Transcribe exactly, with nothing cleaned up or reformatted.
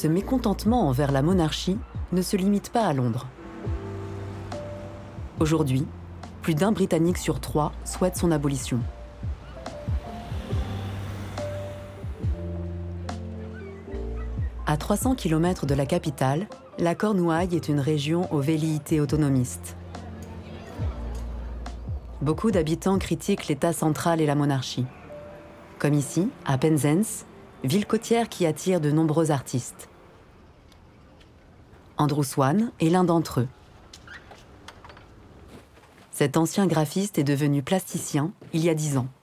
ce mécontentement envers la monarchie ne se limite pas à Londres. Aujourd'hui, plus d'un Britannique sur trois souhaite son abolition. À trois cents kilomètres de la capitale, la Cornouaille est une région aux velléités autonomistes. Beaucoup d'habitants critiquent l'État central et la monarchie. Comme ici, à Penzance, ville côtière qui attire de nombreux artistes. Andrew Swan est l'un d'entre eux. Cet ancien graphiste est devenu plasticien il y a dix ans.